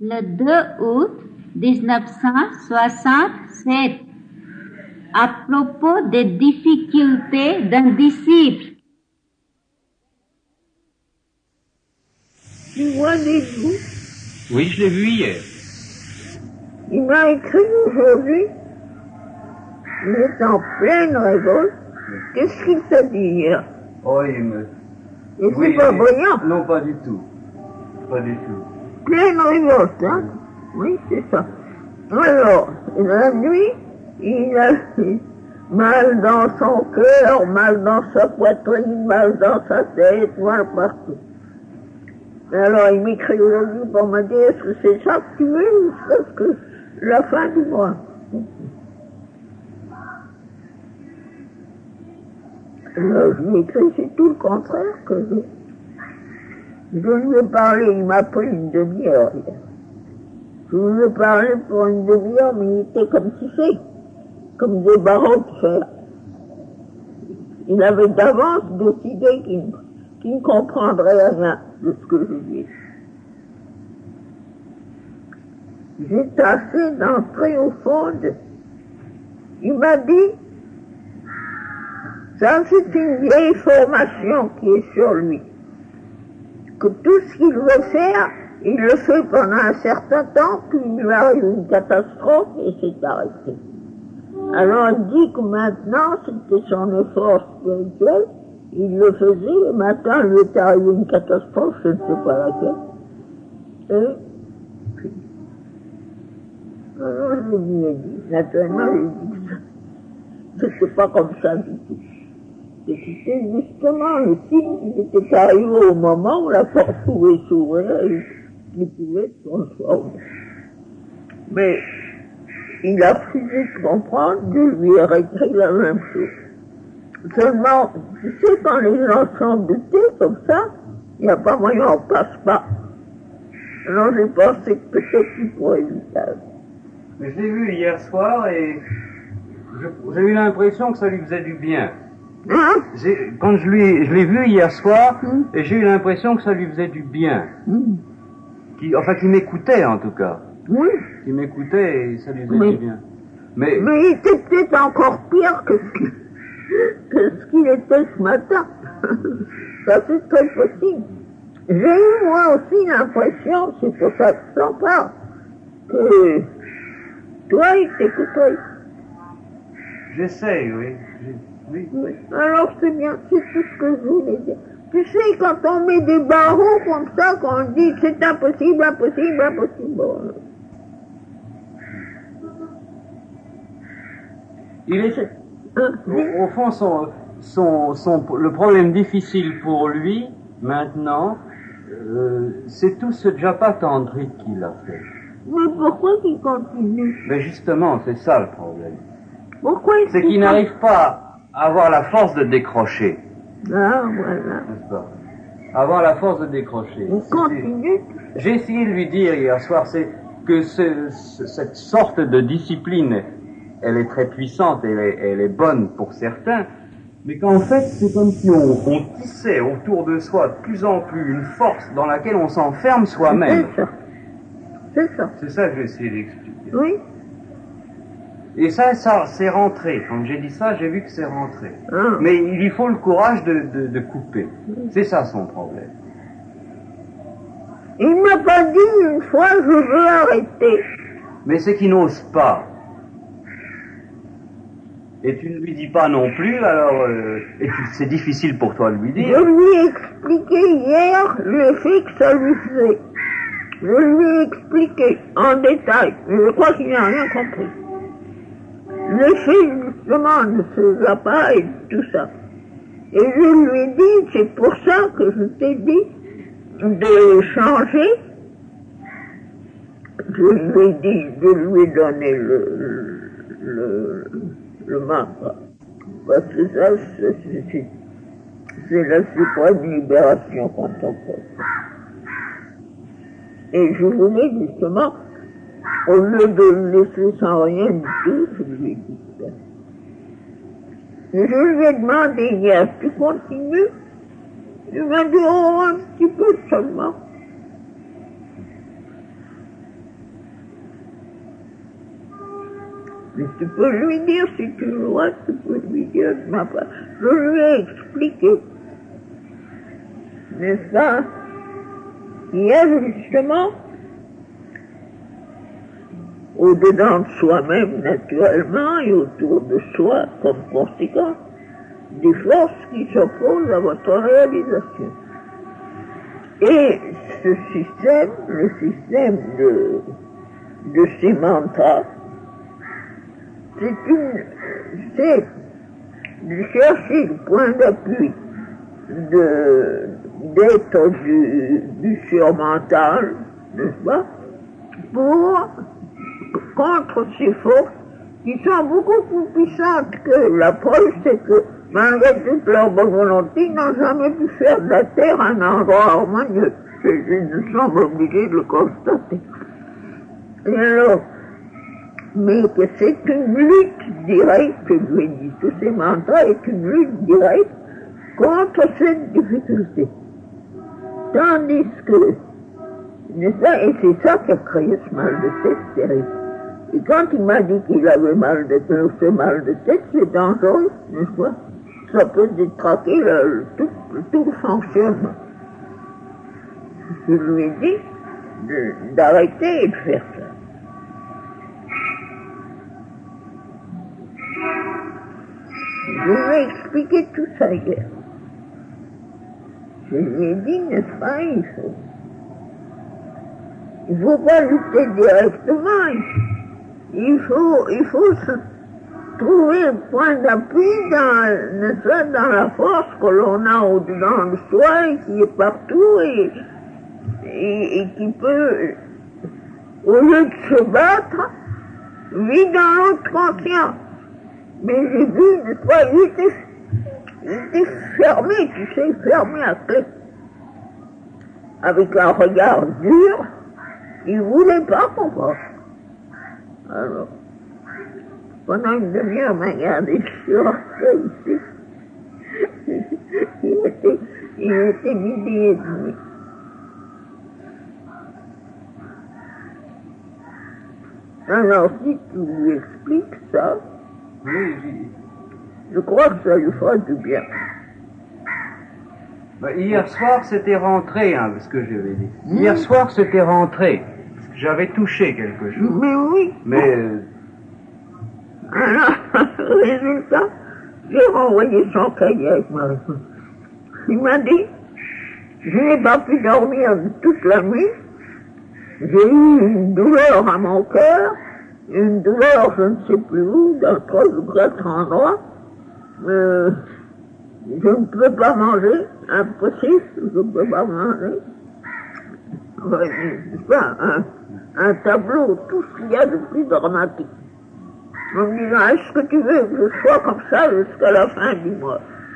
le 2 août 1967 à propos des difficultés d'un disciple. Tu vois des bouts? Oui, je l'ai vu hier. Il m'a écrit aujourd'hui. Il est en pleine révolte. Qu'est-ce qu'il t'a dit hier? Oh, il me... Et c'est pas brillant? Non, pas du tout. Pas du tout. Pleine révolte, hein? Oui, c'est ça. Alors, la nuit, il a mal dans son cœur, mal dans sa poitrine, mal dans sa tête, mal partout. Alors, il m'écrit aujourd'hui pour me dire, est-ce que c'est ça que tu veux ou est-ce que la fin du mois? Alors, je lui ai écrit, c'est tout le contraire que je lui ai parlé, il m'a pris une demi-heure hier. Je lui ai parlé pour une demi-heure, mais il était comme tissé, comme des barreaux de fer. Il avait d'avance décidé qu'il ne comprendrait rien de ce que je lui ai dit. J'ai tâché d'entrer au fond de... Il m'a dit, ça c'est une vieille formation qui est sur lui, que tout ce qu'il veut faire, il le fait pendant un certain temps, puis il lui arrive une catastrophe et c'est arrêté. Alors il dit que maintenant, c'était son effort spirituel, il le faisait, et maintenant il lui est arrivé une catastrophe, je ne sais pas laquelle. Et puis, alors je lui ai dit, naturellement, je lui ai dit que c'était pas comme ça du tout. C'était justement le signe qu'il était arrivé au moment où la porte pouvait s'ouvrir et qu'il pouvait se transformer. Mais il a refusé de comprendre, je lui ai réécrit la même chose. Seulement, tu sais, quand les gens sont butés comme ça, il n'y a pas moyen, on passe pas. Alors j'ai pensé que peut-être qu'il pourrait lui faire. Mais je l'ai vu hier soir et j'ai eu l'impression que ça lui faisait du bien. Hein? Quand je l'ai vu hier soir, et j'ai eu l'impression que ça lui faisait du bien. Qu'il m'écoutait en tout cas. Oui. Qu'il m'écoutait et ça lui faisait du bien. Mais il était peut-être encore pire que ce qu'il était ce matin. Ça c'est très possible. J'ai eu moi aussi l'impression, c'est pour ça que je t'en parle, que toi il t'écoutait. J'essaye, oui. Oui. Alors c'est bien, c'est tout ce que je voulais dire. Tu sais, quand on met des barreaux comme ça, quand on dit que c'est impossible, impossible, impossible. Bon. Il est, au fond, le problème difficile pour lui, maintenant, c'est tout ce japa tantrique qu'il a fait. Mais pourquoi il continue? Mais justement, c'est ça le problème. Pourquoi c'est qu'il n'arrive pas à avoir la force de décrocher. Ah, voilà. N'est-ce pas? Avoir la force de décrocher. Il continue. J'ai essayé de lui dire hier soir, c'est que cette sorte de discipline, elle est très puissante, elle est bonne pour certains, mais qu'en fait, c'est comme si on tissait autour de soi de plus en plus une force dans laquelle on s'enferme soi-même. C'est ça. C'est ça. C'est ça que j'ai essayé d'expliquer. Oui. Et ça, c'est rentré. Quand j'ai dit ça, j'ai vu que c'est rentré. Ah. Mais il lui faut le courage de couper. C'est ça son problème. Il m'a pas dit une fois, je veux arrêter. Mais c'est qu'il n'ose pas. Et tu ne lui dis pas non plus, alors... c'est difficile pour toi de lui dire. Je lui ai expliqué hier l'effet que ça lui faisait. Je lui ai expliqué en détail. Je crois qu'il n'a rien compris. L'effet justement de ce japa et tout ça. Et je lui ai dit, c'est pour ça que je t'ai dit de changer. Je lui ai dit de lui donner le mantra. Parce que ça, c'est la suprême libération quand on fait ça. Et je voulais justement, au lieu de le laisser sans rien du tout, je lui ai dit ça. Et je lui ai demandé hier, tu continues? Il m'a dit, oh, un petit peu seulement. Mais tu peux lui dire, si tu le vois, tu peux lui dire de ma part. Je lui ai expliqué. N'est-ce pas? Il y a justement, au-dedans de soi-même, naturellement, et autour de soi, comme conséquence, des forces qui s'opposent à votre réalisation. Et ce système, le système de ces mantras, c'est de chercher le point d'appui d'être du surmental, n'est-ce pas, contre ces forces qui sont beaucoup plus puissantes que la preuve, c'est que malgré toute leur bonne volonté, ils n'ont jamais pu faire de la terre un endroit harmonieux. Je semble obligé de le constater. Et alors, mais que c'est une lutte directe, que je lui ai dit, tous ces mantras est une lutte directe contre cette difficulté. Tandis que, n'est-ce pas, et c'est ça qui a créé ce mal de tête terrible. Et quand il m'a dit qu'il avait mal de tête, ce mal de tête, c'est dangereux, n'est-ce pas? Ça peut détraquer tout le fonctionnement. Je lui ai dit d'arrêter et de faire ça. Je lui ai expliqué tout ça hier. Je lui ai dit, n'est-ce pas, il faut pas lutter directement. Il faut se trouver un point d'appui dans la force que l'on a au-dedans de soi et qui est partout et qui peut, au lieu de se battre, vit dans notre conscience. Mais j'ai vu, n'est-ce pas, il était fermé, tu sais, fermé à clé. Avec un regard dur, il ne voulait pas qu'on passe. Alors, pendant une demi-heure, il m'a regardé sur ici. Il était midi et demi. Alors, si tu lui expliques ça, oui. Je crois que ça lui fera du bien. Hier soir, c'était rentré, hein, ce que je vais dire. Hier soir, c'était rentré. J'avais touché quelque chose. Mais oui. Mais... Alors, résultat, j'ai renvoyé son cahier avec ma réponse. Il m'a dit, je n'ai pas pu dormir toute la nuit. J'ai eu une douleur à mon cœur, une douleur je ne sais plus où, dans 3 ou 4 endroits. Je ne peux pas manger, impossible, je ne peux pas manger. C'est pas un tableau, tout ce qu'il y a de plus dramatique. En me disant, est-ce que tu veux que je sois comme ça jusqu'à la fin du mois?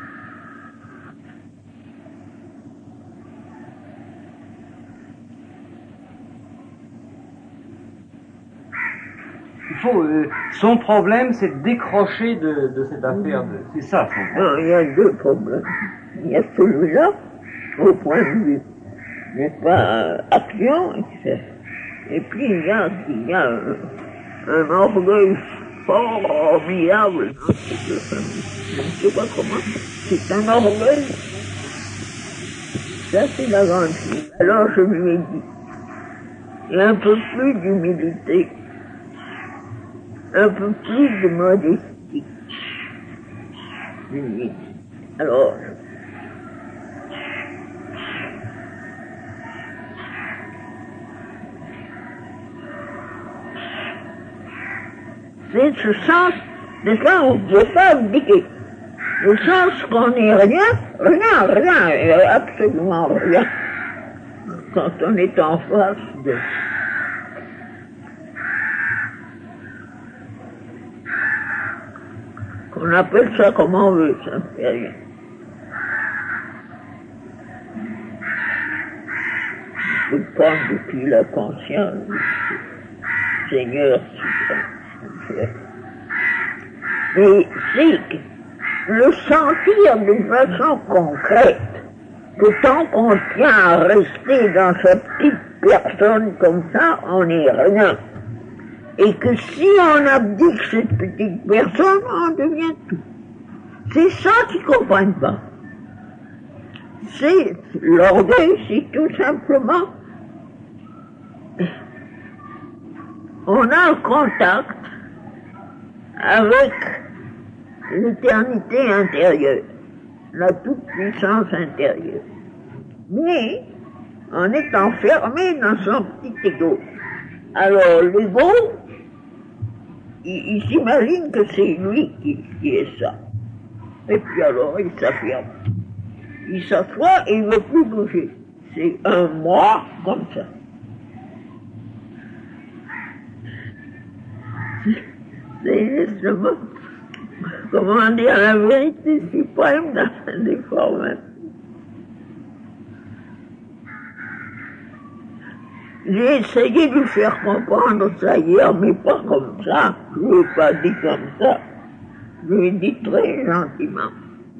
Son problème, c'est de décrocher de cette affaire. C'est ça, son problème. Non, il y a 2 problèmes. Il y a celui-là, au point de vue, n'est-ce pas, action, et puis il y a un orgueil formidable dans cette famille. Je ne sais pas comment. C'est un orgueil. Ça, c'est la grande fille. Alors je lui ai dit, il y a un peu plus d'humilité. Un peu plus de modestie. Alors, c'est ce sens de ça où je ne peux pas abdiquer. Le sens qu'on n'est rien, absolument rien. Quand on est en face de... On appelle ça comme on veut, ça ne fait rien. Je pense depuis la conscience du Seigneur suprême. Mais c'est le sentir d'une façon concrète, que tant qu'on tient à rester dans sa petite personne comme ça, on n'est rien. Et que si on abdique cette petite personne, on devient tout. C'est ça qu'ils ne comprennent pas. C'est l'orgueil, c'est tout simplement, on a un contact avec l'éternité intérieure, la toute-puissance intérieure. Mais on est enfermé dans son petit ego. Alors l'ego, il s'imagine que c'est lui qui est ça. Et puis alors il s'affirme. Il s'assoit et il ne veut plus bouger. C'est un moi comme ça. C'est justement, comment dire, la vérité suprême dans la déformation. J'ai essayé de lui faire comprendre ça hier, mais pas comme ça. Je ne lui ai pas dit comme ça. Je lui ai dit très gentiment.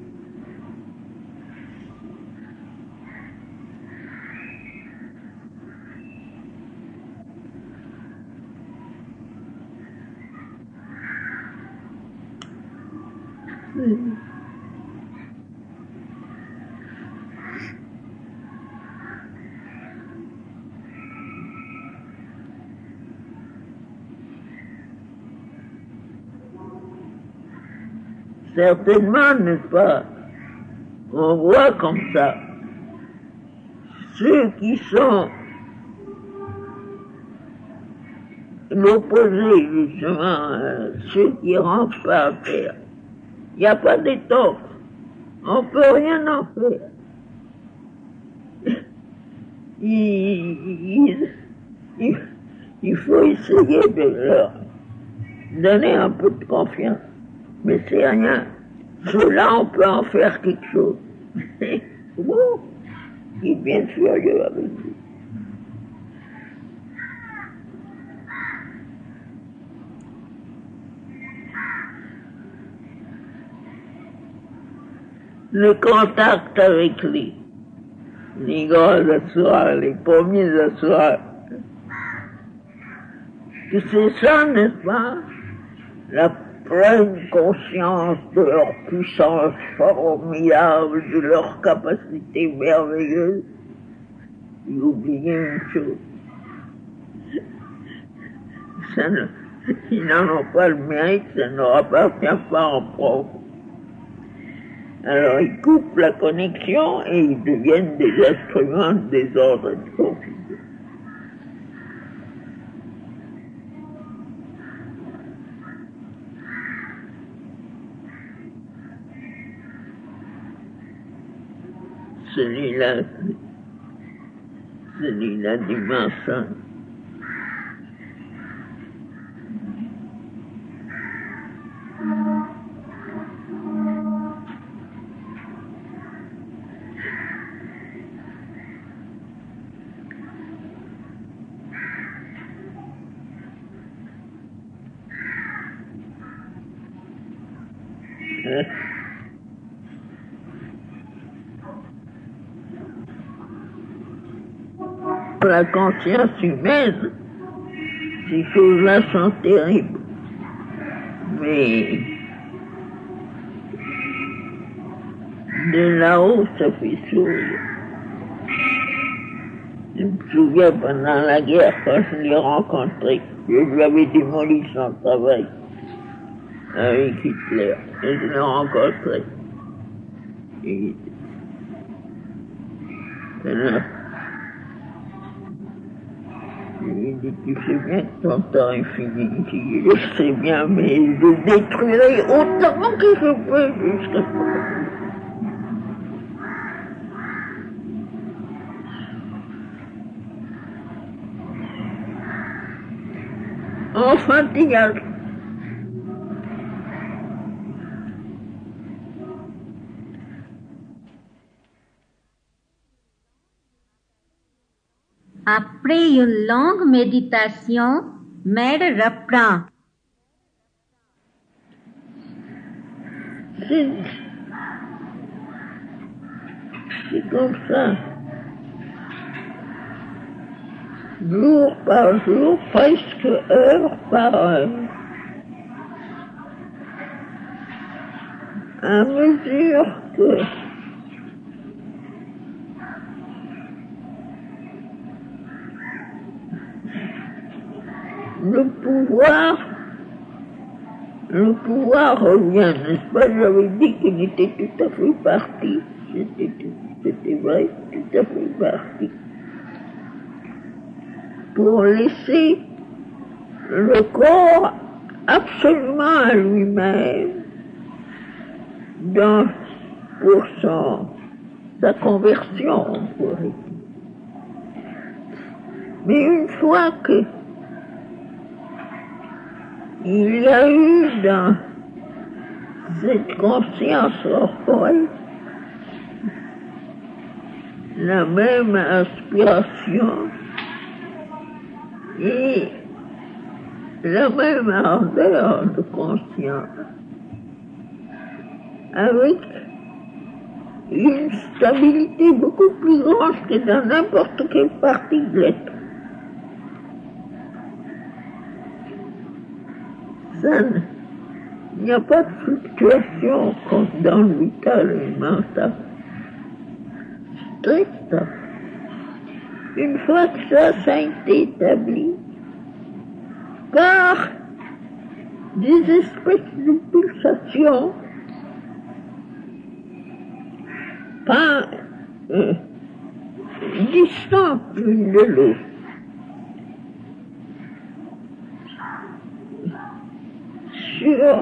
Certainement, n'est-ce pas? On voit comme ça. Ceux qui sont l'opposé, justement, ceux qui rentrent par terre. Il n'y a pas d'étoffe. On ne peut rien en faire. Il faut essayer de leur donner un peu de confiance. Mais c'est rien. Cela, on peut en faire quelque chose. Bon, il est bien furieux avec lui. Le contact avec les grands assoirs, les premiers assoirs, que c'est ça, n'est-ce pas, la pleine conscience de leur puissance formidable, de leur capacité merveilleuse. Ils oubliaient une chose. Ils n'en ont pas le mérite, ça ne leur appartient pas en propre. Alors ils coupent la connexion et ils deviennent des instruments de désordre et de confusion. Celui-là du mensonge. La conscience humaine, ces choses-là sont terribles. Mais de là-haut, ça fait sourire. Je me souviens pendant la guerre, quand je l'ai rencontré, je lui avais démoli son travail avec Hitler. Et je l'ai rencontré. Et alors, je lui ai dit, tu sais bien que ton temps est fini. Je sais bien, mais je détruirai autant que je peux jusqu'à... Enfantillage. Après une longue méditation, Mère reprend. C'est comme ça. jour par jour, presque heure par heure. À mesure que le pouvoir revient, n'est-ce pas? J'avais dit qu'il était tout à fait parti. C'était vrai, tout à fait parti. Pour laisser le corps absolument à lui-même pour sa conversion, on pourrait dire. Mais une fois que il y a eu dans cette conscience corporelle la même aspiration et la même ardeur de conscience, avec une stabilité beaucoup plus grande que dans n'importe quelle partie de l'être. Il n'y a pas de fluctuation comme dans le vital et le mental. C'est très stable. Une fois que ça a été établi, par des espèces de pulsations, pas distantes l'une de l'autre. Sur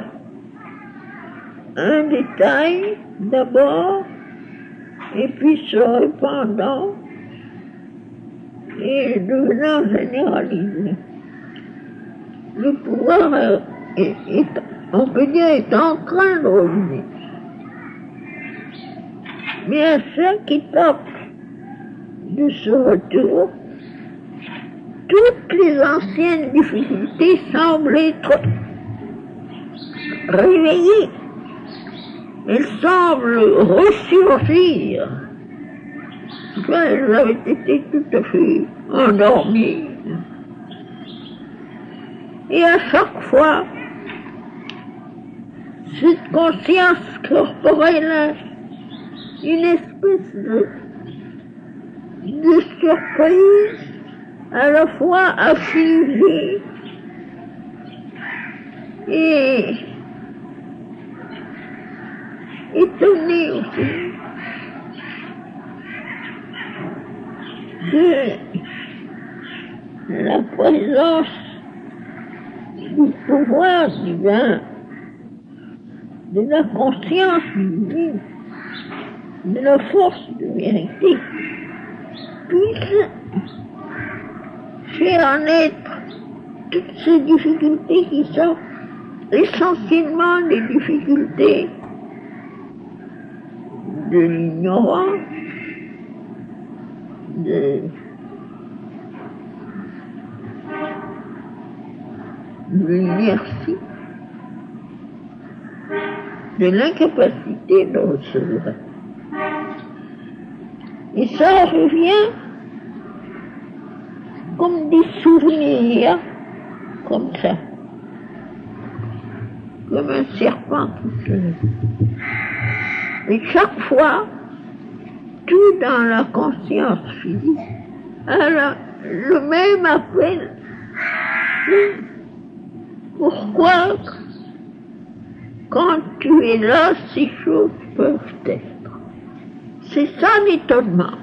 un détail d'abord, et puis se répandant et devenant généralisé. Le pouvoir on peut dire, est en train de revenir. Mais à chaque étape de ce retour, toutes les anciennes difficultés semblent être réveillées. Elles semblent ressurgir. Elles avaient été tout à fait endormies. Et à chaque fois, cette conscience corporelle a une espèce de surprise, à la fois affligée et étonnée aussi de la présence du pouvoir divin, de la conscience divine, de la force de vérité, puisse faire naître toutes ces difficultés qui sont essentiellement des difficultés de l'ignorance, de l'inertie, de l'incapacité de recevoir. Et ça revient comme des souvenirs, comme ça, comme un serpent qui se lève. Et chaque fois, tout dans la conscience physique a le même appel. Pourquoi, quand tu es là, ces choses peuvent être? C'est ça l'étonnement.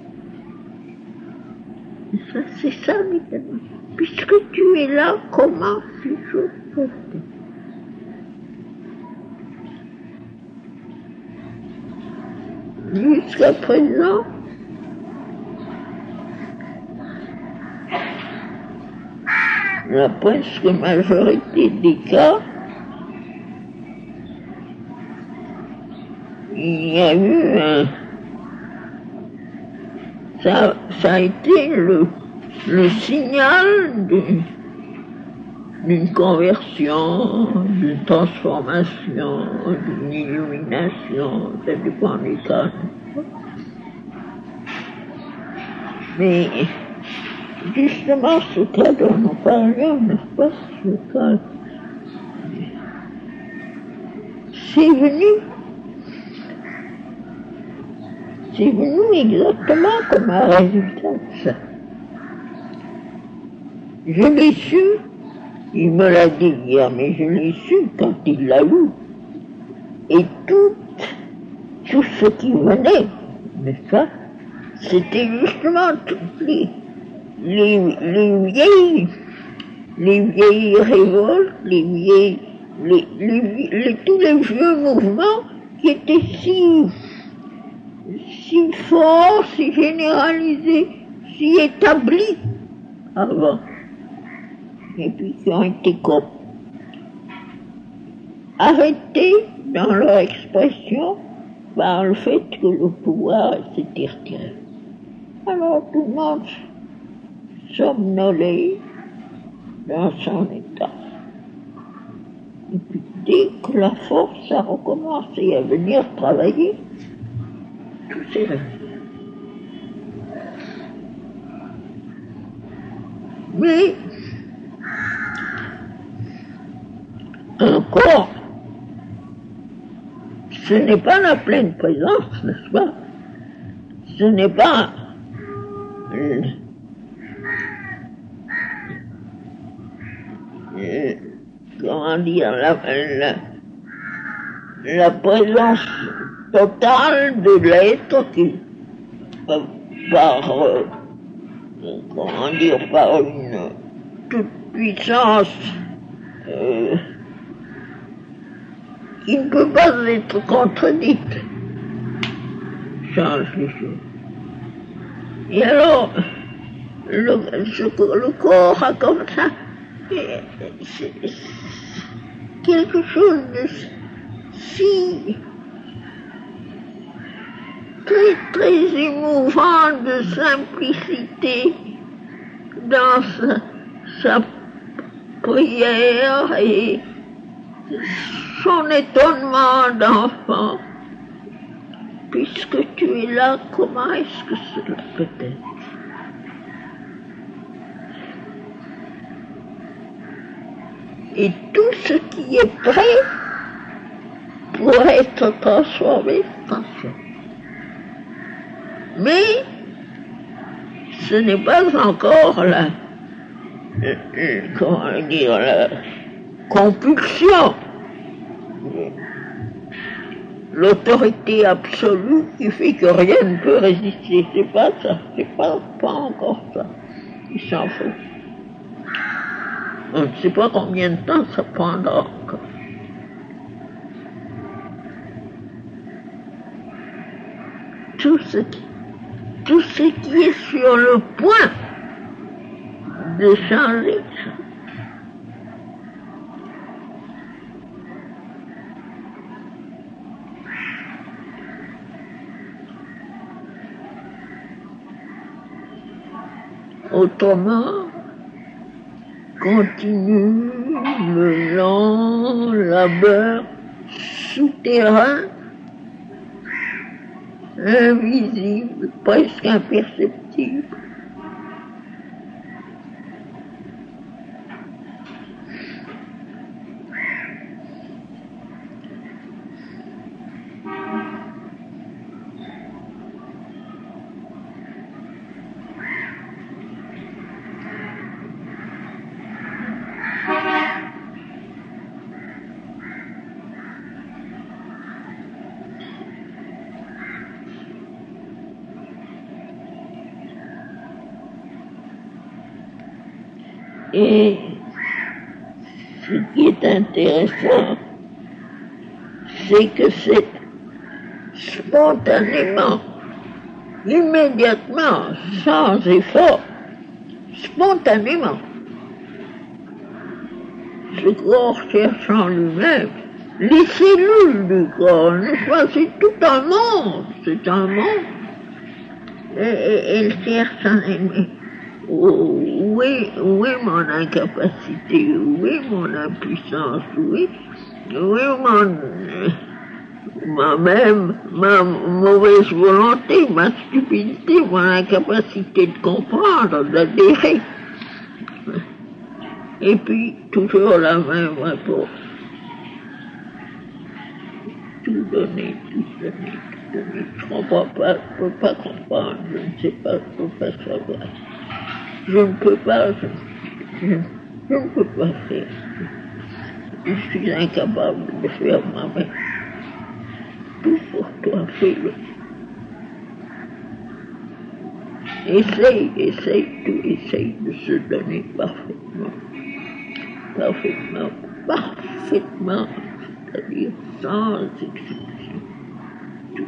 C'est ça l'étonnement. Puisque tu es là, comment ces choses peuvent être? Jusqu'à présent, la presque majorité des cas, il y a eu ça a été le signal d'une conversion, d'une transformation, d'une illumination, ça dépend des cas. Mais justement ce cas dont nous parlions, n'est-ce pas, ce cas, c'est venu exactement comme un résultat de ça. Je l'ai su, il me l'a dit hier, mais je l'ai su quand il l'a lu. Et tout ce qui venait, n'est-ce pas, c'était justement toutes les vieilles révoltes, tous les vieux mouvements qui étaient si forts, si généralisés, si établis avant, et puis qui ont été arrêtés dans leur expression par le fait que le pouvoir s'était retiré. Alors tout le monde somnolait dans son état. Et puis dès que la force a recommencé à venir travailler, tout s'est réveillé. Mais encore, ce n'est pas la pleine présence, n'est-ce pas? Ce n'est pas comment dire, la présence totale de l'être qui, par une toute puissance qui ne peut pas être contredite, change les choses. Et alors, le corps a comme ça quelque chose de si très très émouvant, de simplicité dans sa prière et son étonnement d'enfant. Puisque tu es là, comment est-ce que cela peut être? Et tout ce qui est prêt pour être transformé. Mais ce n'est pas encore la compulsion, l'autorité absolue qui fait que rien ne peut résister. C'est pas ça, c'est pas encore ça. Il s'en fout. On ne sait pas combien de temps ça prendra encore. Tout ce qui est sur le point de changer, autrement, continue le lent labeur souterrain, invisible, presque imperceptible. Et ce qui est intéressant, c'est que c'est spontanément, immédiatement, sans effort, spontanément, ce corps cherche en lui-même les cellules du corps, n'est-ce pas? C'est tout un monde, c'est un monde. Et elle cherche en elle-même. Où est mon incapacité? Où est mon impuissance? Où est Moi-même, ma mauvaise volonté, ma stupidité, mon incapacité de comprendre, d'adhérer. Et puis, toujours la même réponse. Tout donner, tout donner, tout donner. Je ne comprends pas, je ne peux pas comprendre, je ne sais pas, je ne peux pas savoir. Je ne peux pas, je ne peux pas faire. Je suis incapable de faire moi-même. Tout pour toi, fais-le. Essaye de se donner parfaitement. Parfaitement, parfaitement, c'est-à-dire sans exception. Tout.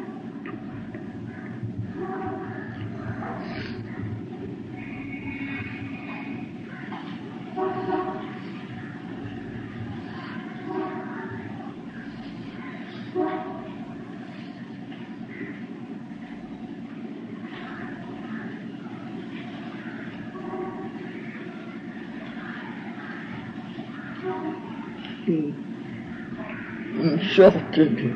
Une sorte de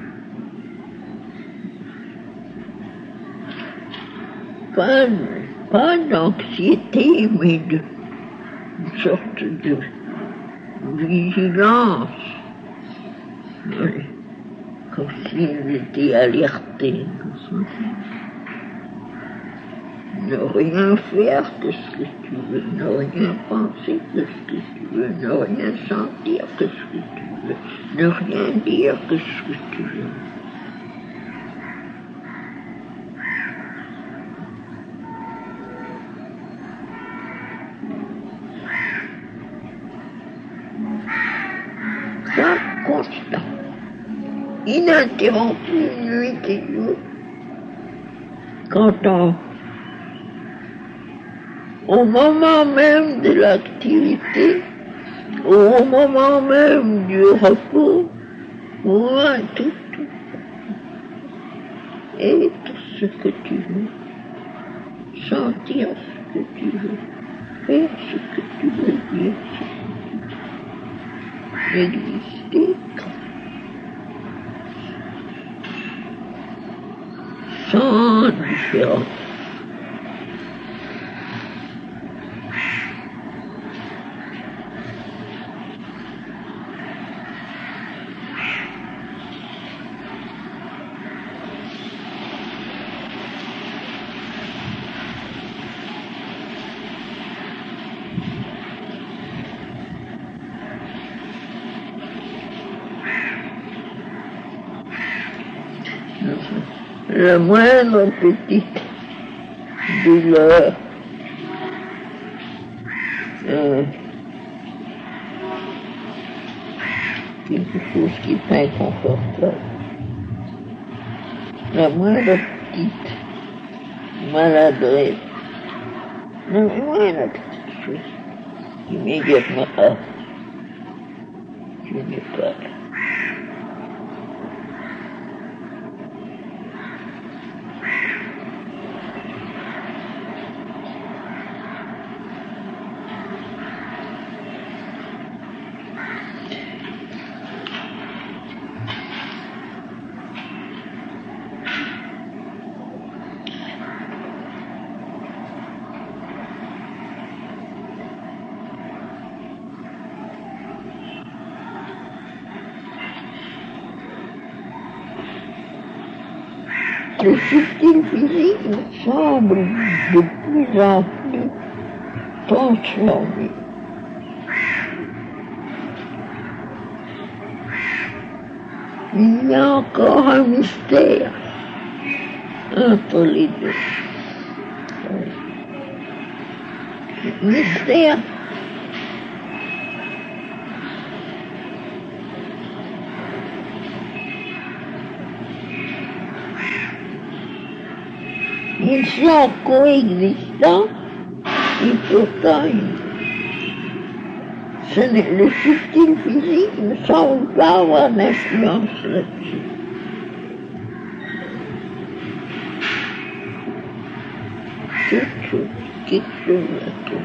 pas d'anxiété, mais une sorte de vigilance, oui, comme s'ils étaient alertés. Ne rien faire que ce que tu veux, ne rien penser que ce que tu veux, ne rien sentir que ce que tu veux, ne rien dire que ce que tu veux. Ça, constant, ininterrompu, nuit et jour. Quand au moment même de l'activité, au moment même du repos, tout. Et tout ce que tu veux, sentir ce que tu veux, faire ce que tu veux, dire ce que tu veux, exister sans différence. La moindre petite douleur, quelque chose qui est inconfortable, la moindre petite maladresse, la moindre petite chose, immédiatement, tu n'es pas là. Le subtil physique me semble de plus en plus transformé. Il y a encore un mystère entre les deux. Mystère ils sont coexistants et pourtant le subtil physique ne semble pas avoir d'influence là-dessus. Quelque chose là-dessus.